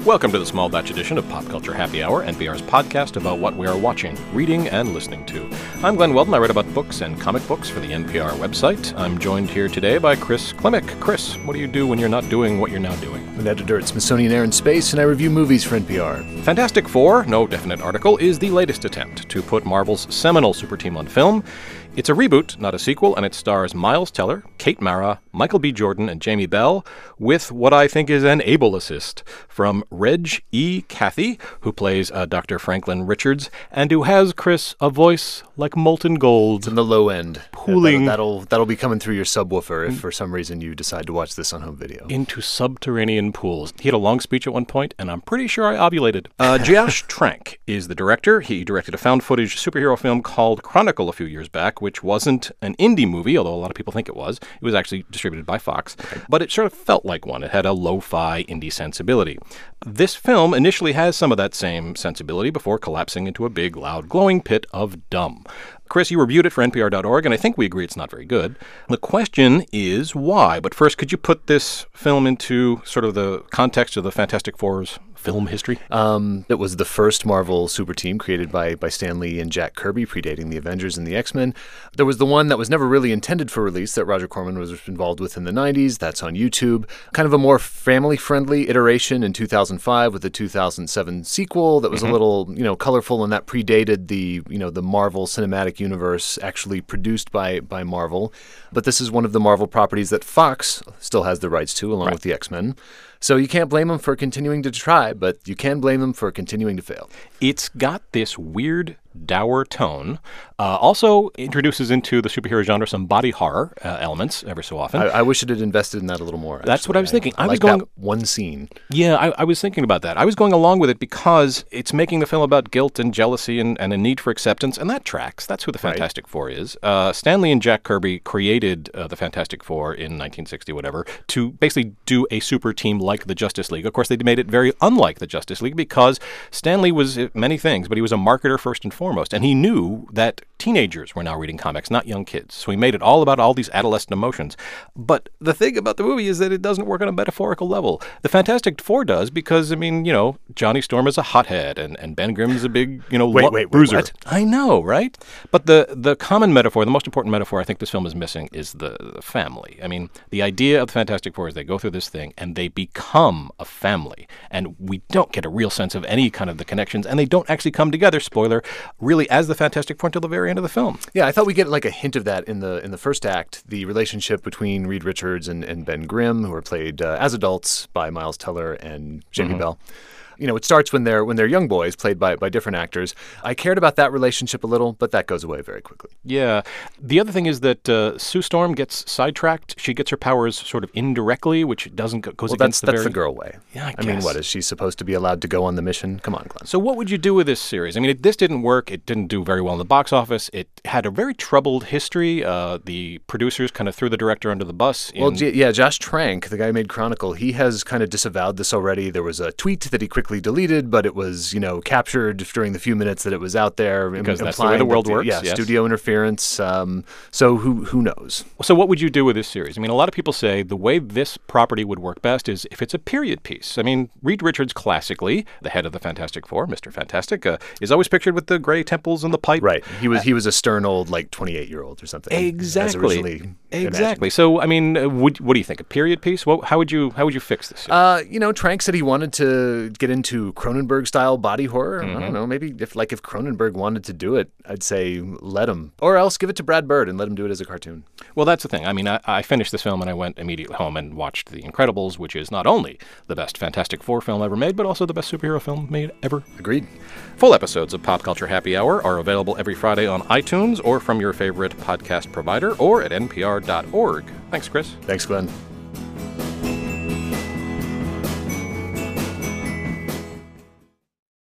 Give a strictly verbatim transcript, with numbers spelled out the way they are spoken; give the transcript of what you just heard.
Welcome to the small batch edition of Pop Culture Happy Hour, N P R's podcast about what we are watching, reading, and listening to. I'm Glenn Weldon. I write about books and comic books for the N P R website. I'm joined here today by Chris Klimek. Chris, what do you do when you're not doing what you're now doing? I'm an editor at Smithsonian Air and Space, and I review movies for N P R. Fantastic Four, no definite article, is the latest attempt to put Marvel's seminal super team on film. It's a reboot, not a sequel, and it stars Miles Teller, Kate Mara, Michael B. Jordan, and Jamie Bell, with what I think is an able assist from Reg E. Cathey, who plays uh, Doctor Franklin Richards, and who has, Chris, a voice like molten gold. It's in the low end. Pooling. That'll, that'll, that'll be coming through your subwoofer if for some reason you decide to watch this on home video. Into subterranean pools. He had a long speech at one point, and I'm pretty sure I ovulated. Uh, Josh Trank is the director. He directed a found-footage superhero film called Chronicle a few years back, which wasn't an indie movie, although a lot of people think it was. It was actually distributed by Fox, but it sort of felt like one. It had a lo-fi indie sensibility. This film initially has some of that same sensibility before collapsing into a big, loud, glowing pit of dumb. Chris, you reviewed it for N P R dot org, and I think we agree it's not very good. The question is why? But first, could you put this film into sort of the context of the Fantastic Four's film history? Um, it was the first Marvel super team created by, by Stan Lee and Jack Kirby, predating the Avengers and the X-Men. There was the one that was never really intended for release that Roger Corman was involved with in the nineties. That's on YouTube. Kind of a more family-friendly iteration in two thousand five with the two thousand seven sequel that was mm-hmm. a little, you know, colorful, and that predated the, you know, the Marvel Cinematic Universe actually produced by, by Marvel. But this is one of the Marvel properties that Fox still has the rights to, along right. with the X-Men. So you can't blame them for continuing to try, but you can blame them for continuing to fail. It's got this weird, dour tone. Uh, also introduces into the superhero genre some body horror uh, elements every so often. I, I wish it had invested in that a little more. That's actually. what I was thinking. I, I, I was like going that one scene. Yeah, I, I was thinking about that. I was going along with it because it's making the film about guilt and jealousy and, and a need for acceptance, and that tracks. That's who the Fantastic right. Four is. Uh, Stan Lee and Jack Kirby created uh, the Fantastic Four in nineteen sixty, whatever, to basically do a super team like the Justice League. Of course, they made it very unlike the Justice League because Stan Lee was many things, but he was a marketer first and foremost, and he knew that teenagers were now reading comics, not young kids. So he made it all about all these adolescent emotions. But the thing about the movie is that it doesn't work on a metaphorical level. The Fantastic Four does because, I mean, you know, Johnny Storm is a hothead and, and Ben Grimm is a big, you know, wait, lo- wait, bruiser. What? I know, right? But the, the common metaphor, the most important metaphor I think this film is missing is the, the family. I mean, the idea of the Fantastic Four is they go through this thing and they become a family. And we don't get a real sense of any kind of the connections, and they don't actually come together, spoiler, really as the Fantastic Four until the very end of the film. Yeah, I thought we get like a hint of that in the in the first act, the relationship between Reed Richards and, and Ben Grimm, who are played uh, as adults by Miles Teller and Jamie mm-hmm. Bell. You know, it starts when they're when they're young boys, played by, by different actors. I cared about that relationship a little, but that goes away very quickly. Yeah. The other thing is that uh, Sue Storm gets sidetracked. She gets her powers sort of indirectly, which doesn't go, goes well, against that's, the that's very... the girl way. Yeah, I, I mean, what, is she supposed to be allowed to go on the mission? Come on, Glenn. So what would you do with this series? I mean, it, this didn't work. It didn't do very well in the box office. It had a very troubled history. Uh, the producers kind of threw the director under the bus. In... Well, G- yeah, Josh Trank, the guy who made Chronicle, he has kind of disavowed this already. There was a tweet that he quickly deleted, but it was, you know, captured during the few minutes that it was out there. Because that's the way the world that, works. Yeah, yes. Studio interference. Um, so who who knows? So what would you do with this series? I mean, a lot of people say the way this property would work best is if it's a period piece. I mean, Reed Richards, classically, the head of the Fantastic Four, Mister Fantastic, uh, is always pictured with the gray temples and the pipe. Right. He was uh, he was a stern old, like, twenty-eight-year-old or something. Exactly. Exactly. So, I mean, uh, would, what do you think? A period piece? What, how would you how would you fix this? Uh, you know, Trank said he wanted to get into Cronenberg-style body horror. Mm-hmm. I don't know. Maybe if like if Cronenberg wanted to do it, I'd say let him, or else give it to Brad Bird and let him do it as a cartoon. Well, that's the thing. I mean, I, I finished this film and I went immediately home and watched The Incredibles, which is not only the best Fantastic Four film ever made, but also the best superhero film made ever. Agreed. Full episodes of Pop Culture Happy Hour are available every Friday on iTunes or from your favorite podcast provider or at N P R dot org. Thanks, Chris. Thanks, Glenn.